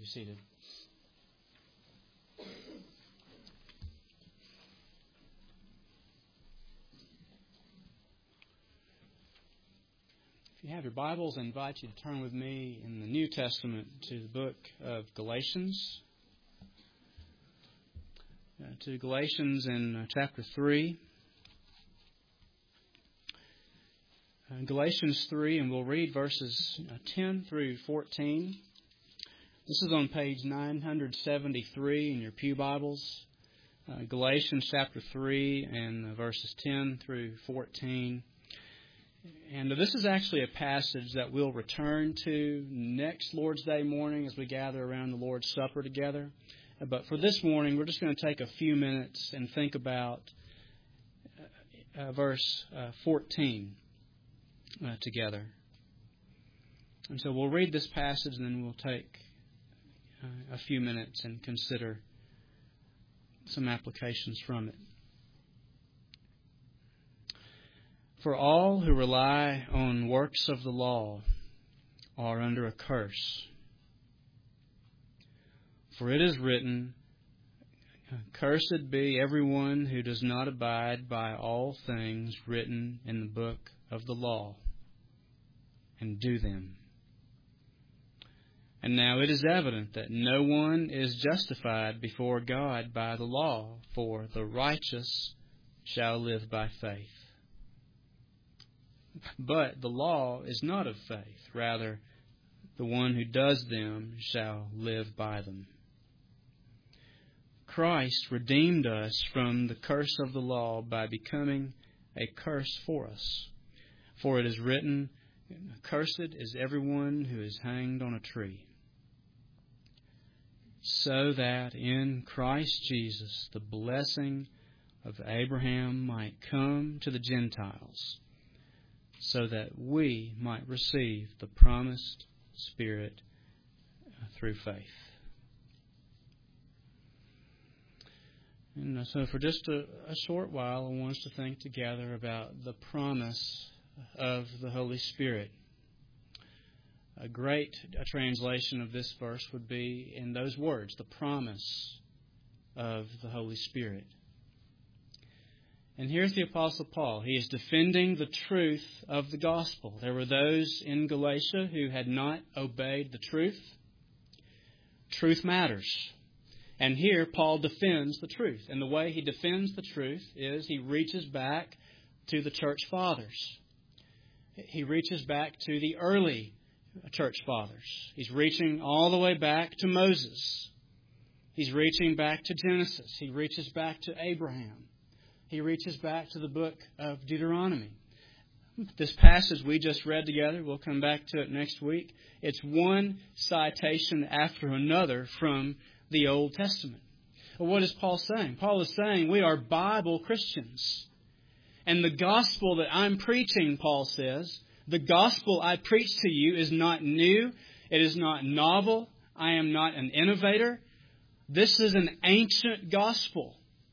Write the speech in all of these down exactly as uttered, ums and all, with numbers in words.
seated. If you have your Bibles, I invite you to turn with me in the New Testament to the book of Galatians. Uh, to Galatians in uh, chapter three. Uh, Galatians three, and we'll read verses uh, ten through fourteen. This is on page nine seventy-three in your pew Bibles. Uh, Galatians chapter three and uh, verses ten through fourteen. And this is actually a passage that we'll return to next Lord's Day morning as we gather around the Lord's Supper together. But for this morning, we're just going to take a few minutes and think about uh, verse uh, fourteen uh, together. And so we'll read this passage and then we'll take uh, a few minutes and consider some applications from it. For all who rely on works of the law are under a curse. For it is written, "Cursed be everyone who does not abide by all things written in the book of the law, and do them." And now it is evident that no one is justified before God by the law, for the righteous shall live by faith. But the law is not of faith. Rather, the one who does them shall live by them. Christ redeemed us from the curse of the law by becoming a curse for us. For it is written, "Cursed is everyone who is hanged on a tree." So that in Christ Jesus the blessing of Abraham might come to the Gentiles, so that we might receive the promised Spirit through faith. And so for just a, a short while, I want us to think together about the promise of the Holy Spirit. A great a translation of this verse would be in those words, the promise of the Holy Spirit. And here's the Apostle Paul. He is defending the truth of the gospel. There were those in Galatia who had not obeyed the truth. Truth matters. And here Paul defends the truth. And the way he defends the truth is he reaches back to the church fathers. He reaches back to the early church fathers. He's reaching all the way back to Moses. He's reaching back to Genesis. He reaches back to Abraham. He reaches back to the book of Deuteronomy. This passage we just read together, we'll come back to it next week. It's one citation after another from the Old Testament. Well, what is Paul saying? Paul is saying we are Bible Christians. And the gospel that I'm preaching, Paul says, the gospel I preach to you is not new. It is not novel. I am not an innovator. This is an ancient gospel.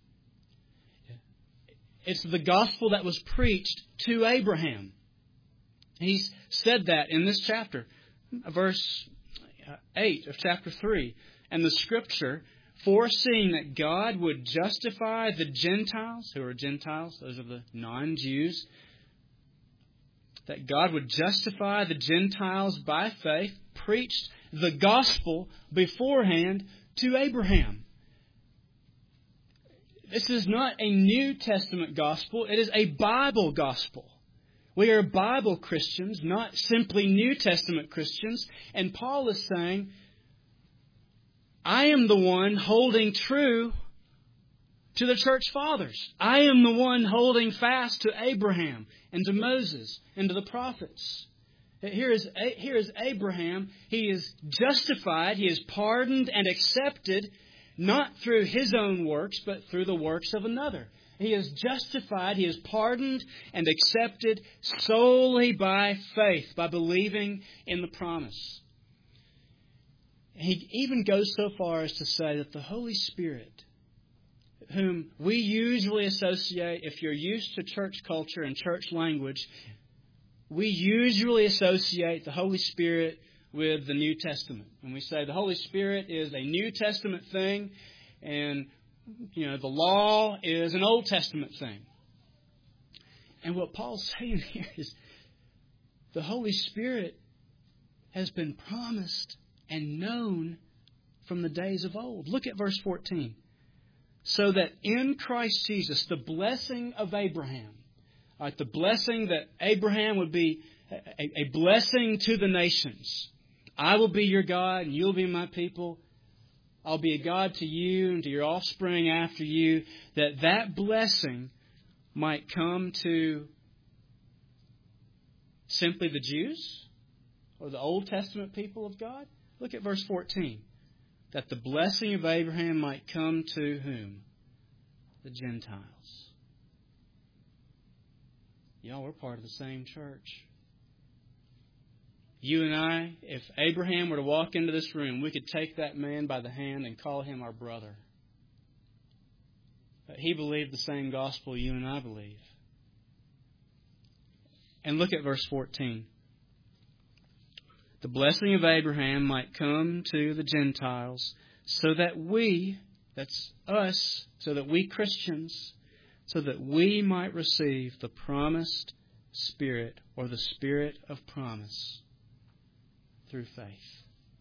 It's the gospel that was preached to Abraham. He's said that in this chapter, verse eight of chapter three. And the Scripture, foreseeing that God would justify the Gentiles, who are Gentiles, those are the non-Jews, that God would justify the Gentiles by faith, preached the gospel beforehand to Abraham. This is not a New Testament gospel. It is a Bible gospel. We are Bible Christians, not simply New Testament Christians. And Paul is saying, I am the one holding true to the church fathers. I am the one holding fast to Abraham and to Moses and to the prophets. Here is, here is Abraham. He is justified. He is pardoned and accepted, not through his own works, but through the works of another. He is justified, he is pardoned and accepted solely by faith, by believing in the promise. He even goes so far as to say that the Holy Spirit, whom we usually associate, if you're used to church culture and church language, we usually associate the Holy Spirit with the New Testament. And we say the Holy Spirit is a New Testament thing, and you know the law is an Old Testament thing. And what Paul's saying here is the Holy Spirit has been promised and known from the days of old. Look at verse fourteen. So that in Christ Jesus, the blessing of Abraham, right, the blessing that Abraham would be a, a blessing to the nations. I will be your God and you'll be my people. I'll be a God to you and to your offspring after you. That that blessing might come to simply the Jews or the Old Testament people of God. Look at verse fourteen. That the blessing of Abraham might come to whom? The Gentiles. Y'all, we're part of the same church. You and I, if Abraham were to walk into this room, we could take that man by the hand and call him our brother. But he believed the same gospel you and I believe. And look at verse fourteen. The blessing of Abraham might come to the Gentiles so that we, that's us, so that we Christians, so that we might receive the promised Spirit or the Spirit of promise through faith.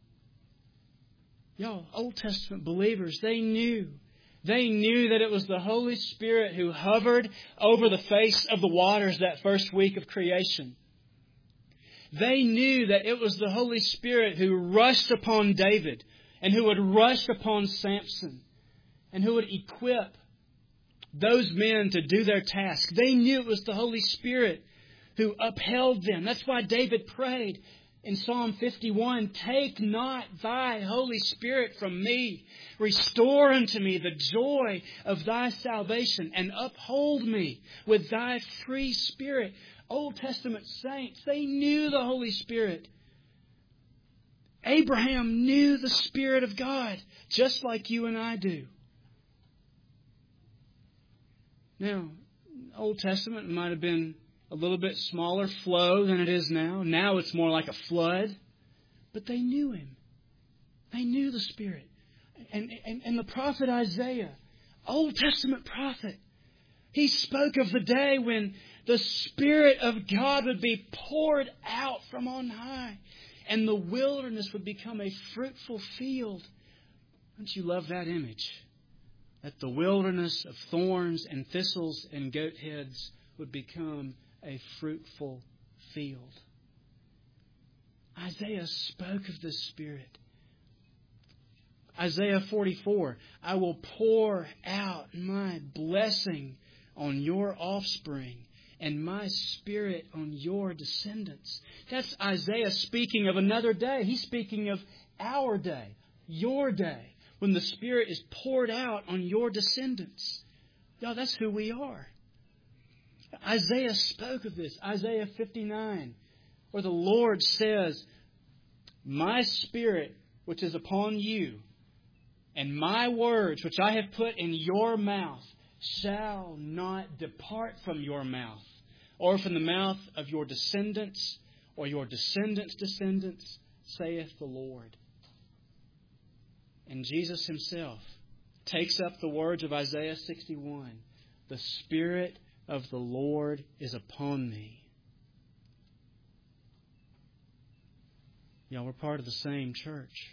Y'all, Old Testament believers, they knew. They knew that it was the Holy Spirit who hovered over the face of the waters that first week of creation. They knew that it was the Holy Spirit who rushed upon David and who would rush upon Samson and who would equip those men to do their task. They knew it was the Holy Spirit who upheld them. That's why David prayed in Psalm fifty-one, take not thy Holy Spirit from me. Restore unto me the joy of thy salvation and uphold me with thy free spirit. Old Testament saints, they knew the Holy Spirit. Abraham knew the Spirit of God, just like you and I do. Now, Old Testament might have been a little bit smaller flow than it is now. Now it's more like a flood. But they knew Him. They knew the Spirit. And, and, and the prophet Isaiah, Old Testament prophet, he spoke of the day when the Spirit of God would be poured out from on high, and the wilderness would become a fruitful field. Don't you love that image? That the wilderness of thorns and thistles and goat heads would become a fruitful field. Isaiah spoke of the Spirit. Isaiah forty-four, I will pour out my blessing on your offspring and my Spirit on your descendants. That's Isaiah speaking of another day. He's speaking of our day, your day, when the Spirit is poured out on your descendants. Y'all, that's who we are. Isaiah spoke of this. Isaiah fifty-nine, where the Lord says, my Spirit which is upon you, and my words which I have put in your mouth, shall not depart from your mouth, or from the mouth of your descendants, or your descendants' descendants, saith the Lord. And Jesus Himself takes up the words of Isaiah sixty-one. The Spirit of the Lord is upon me. Y'all, we're part of the same church.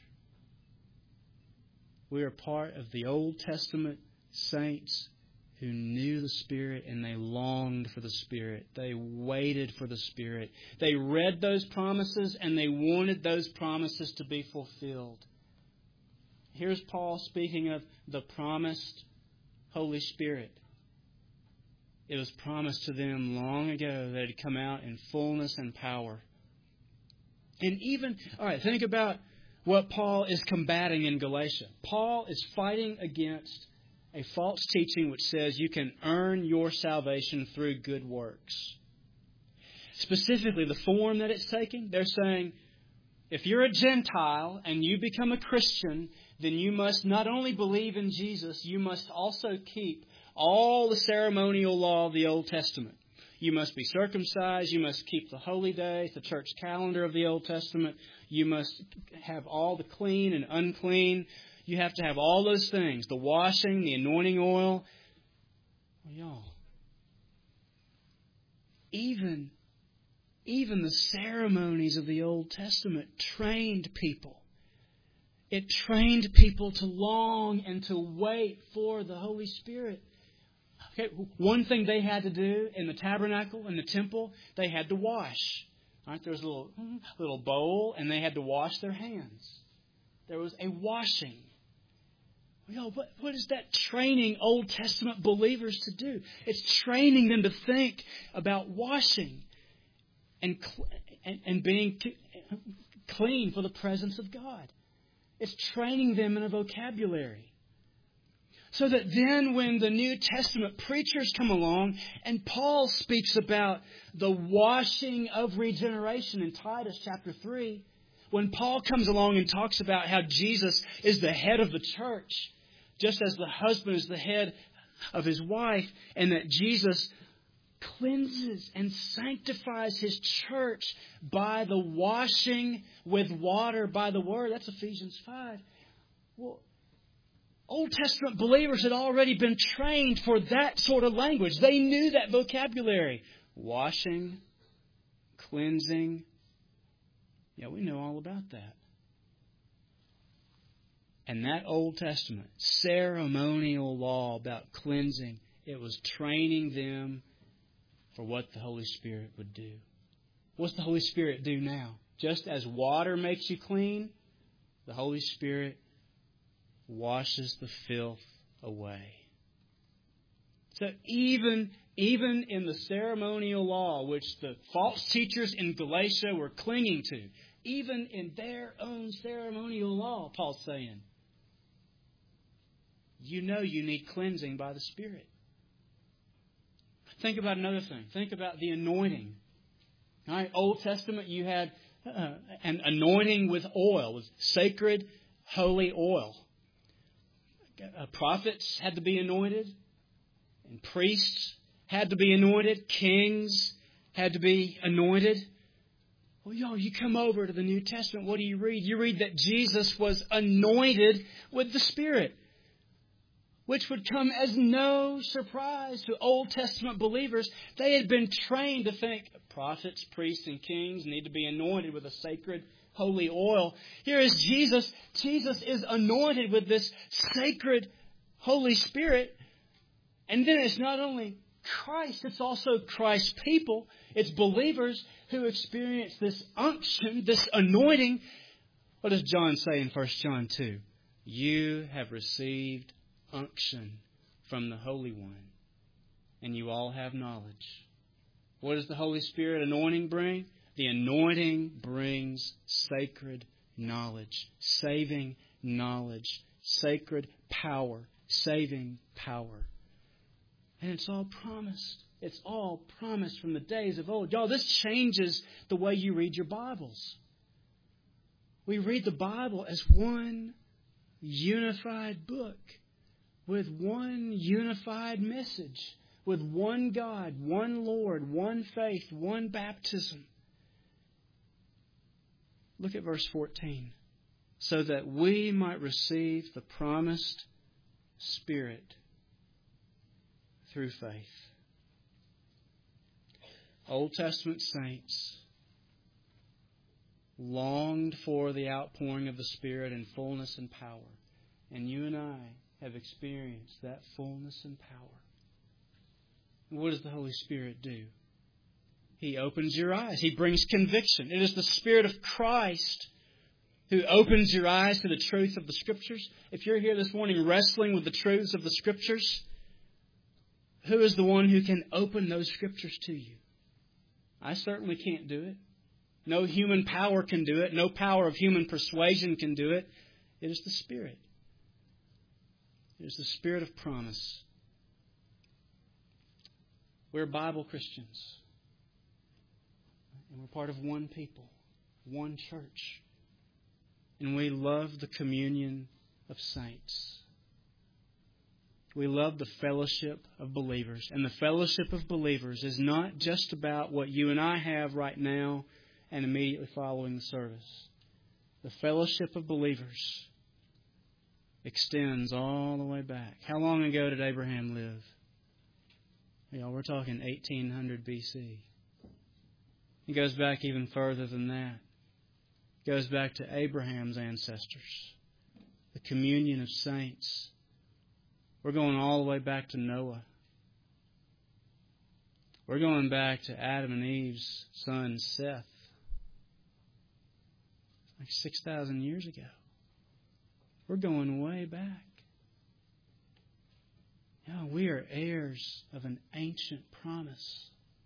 We are part of the Old Testament saints who knew the Spirit and they longed for the Spirit. They waited for the Spirit. They read those promises and they wanted those promises to be fulfilled. Here's Paul speaking of the promised Holy Spirit. It was promised to them long ago that it would come out in fullness and power. And even, all right, think about what Paul is combating in Galatia. Paul is fighting against a false teaching which says you can earn your salvation through good works. Specifically, the form that it's taking, they're saying, if you're a Gentile and you become a Christian, then you must not only believe in Jesus, you must also keep all the ceremonial law of the Old Testament. You must be circumcised. You must keep the holy days, the church calendar of the Old Testament. You must have all the clean and unclean. You have to have all those things. The washing, the anointing oil. Well, y'all, even, even the ceremonies of the Old Testament trained people. It trained people to long and to wait for the Holy Spirit. Okay, one thing they had to do in the tabernacle, in the temple, they had to wash. Right? There was a little, little bowl, and they had to wash their hands. There was a washing. You know, what, what is that training Old Testament believers to do? It's training them to think about washing and, and, and being clean for the presence of God. It's training them in a vocabulary. So that then when the New Testament preachers come along and Paul speaks about the washing of regeneration in Titus chapter three, when Paul comes along and talks about how Jesus is the head of the church, just as the husband is the head of his wife, and that Jesus cleanses and sanctifies his church by the washing with water by the word. That's Ephesians five. Well, Old Testament believers had already been trained for that sort of language. They knew that vocabulary. Washing, cleansing. Yeah, we know all about that. And that Old Testament ceremonial law about cleansing, it was training them for what the Holy Spirit would do. What's the Holy Spirit do now? Just as water makes you clean, the Holy Spirit washes the filth away. So even, even in the ceremonial law, which the false teachers in Galatia were clinging to, even in their own ceremonial law, Paul's saying, you know you need cleansing by the Spirit. Think about another thing. Think about the anointing. All right, Old Testament, you had uh, an anointing with oil, with sacred, holy oil. Uh, prophets had to be anointed, and priests had to be anointed, kings had to be anointed. Well, y'all, you come over to the New Testament, what do you read? You read that Jesus was anointed with the Spirit, which would come as no surprise to Old Testament believers. They had been trained to think prophets, priests, and kings need to be anointed with a sacred holy oil. Here is Jesus. Jesus is anointed with this sacred Holy Spirit. And then it's not only Christ, it's also Christ's people. It's believers who experience this unction, this anointing. What does John say in First John two? You have received unction from the Holy One, and you all have knowledge. What does the Holy Spirit anointing bring? The anointing brings sacred knowledge, saving knowledge, sacred power, saving power. And it's all promised. It's all promised from the days of old. Y'all, this changes the way you read your Bibles. We read the Bible as one unified book with one unified message, with one God, one Lord, one faith, one baptism. Look at verse fourteen. So that we might receive the promised Spirit through faith. Old Testament saints longed for the outpouring of the Spirit in fullness and power. And you and I have experienced that fullness and power. What does the Holy Spirit do? He opens your eyes. He brings conviction. It is the Spirit of Christ who opens your eyes to the truth of the Scriptures. If you're here this morning wrestling with the truths of the Scriptures, who is the one who can open those Scriptures to you? I certainly can't do it. No human power can do it. No power of human persuasion can do it. It is the Spirit. It is the Spirit of promise. We're Bible Christians. And we're part of one people, one church. And we love the communion of saints. We love the fellowship of believers. And the fellowship of believers is not just about what you and I have right now and immediately following the service. the fellowship of believers extends all the way back. How long ago did Abraham live? You know, we're talking eighteen hundred B C. It goes back even further than that. It goes back to Abraham's ancestors, the communion of saints. We're going all the way back to Noah. We're going back to Adam and Eve's son Seth. Like six thousand years ago. We're going way back. You know, we are heirs of an ancient promise.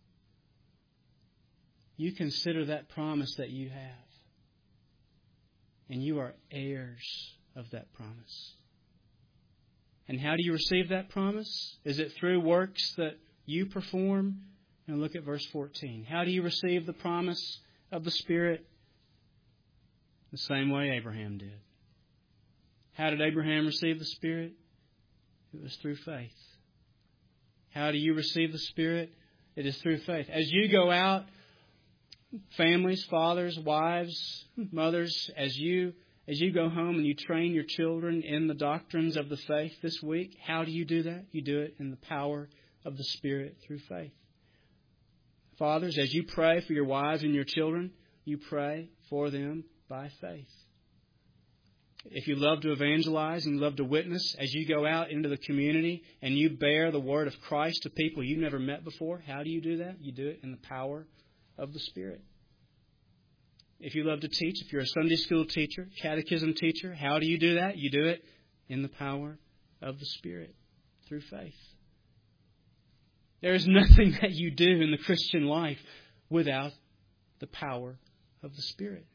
You consider that promise that you have, and you are heirs of that promise. And how do you receive that promise? Is it through works that you perform? Now look at verse fourteen. How do you receive the promise of the Spirit? The same way Abraham did. How did Abraham receive the Spirit? It was through faith. How do you receive the Spirit? It is through faith. As you go out, families, fathers, wives, mothers, as you as you go home and you train your children in the doctrines of the faith this week, how do you do that? You do it in the power of the Spirit through faith. Fathers, as you pray for your wives and your children, you pray for them by faith. If you love to evangelize and you love to witness, as you go out into the community and you bear the word of Christ to people you've never met before, how do you do that? You do it in the power of the Spirit. If you love to teach, if you're a Sunday school teacher, catechism teacher, how do you do that? You do it in the power of the Spirit through faith. There is nothing that you do in the Christian life without the power of the Spirit.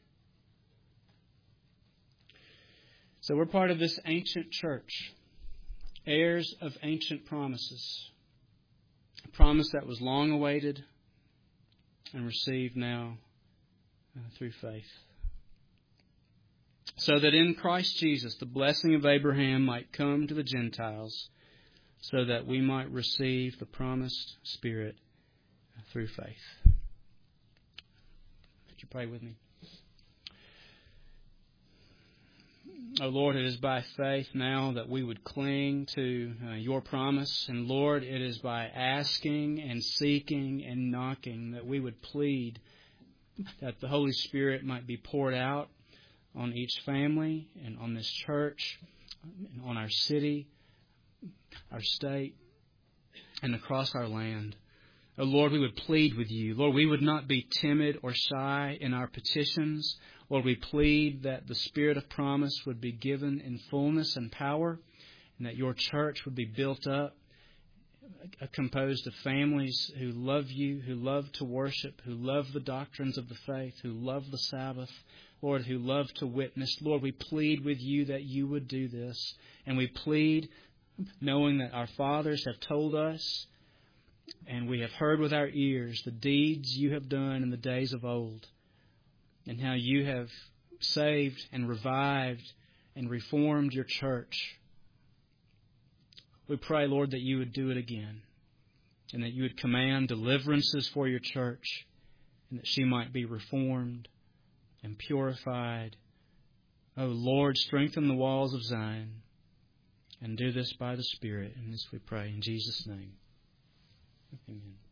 So we're part of this ancient church, heirs of ancient promises. A promise that was long awaited and received now uh, through faith. So that in Christ Jesus the blessing of Abraham might come to the Gentiles, so that we might receive the promised Spirit through faith. Would you pray with me? Oh Lord, it is by faith now that we would cling to uh, your promise. And Lord, it is by asking and seeking and knocking that we would plead that the Holy Spirit might be poured out on each family and on this church, and on our city, our state, and across our land. Oh Lord, we would plead with you. Lord, we would not be timid or shy in our petitions. Lord, we plead that the Spirit of promise would be given in fullness and power, and that your church would be built up, composed of families who love you, who love to worship, who love the doctrines of the faith, who love the Sabbath, Lord, who love to witness. Lord, we plead with you that you would do this, and we plead knowing that our fathers have told us, and we have heard with our ears the deeds you have done in the days of old, and how you have saved and revived and reformed your church. We pray, Lord, that you would do it again, and that you would command deliverances for your church, and that she might be reformed and purified. Oh, Lord, strengthen the walls of Zion, and do this by the Spirit. And this we pray in Jesus' name. Amen.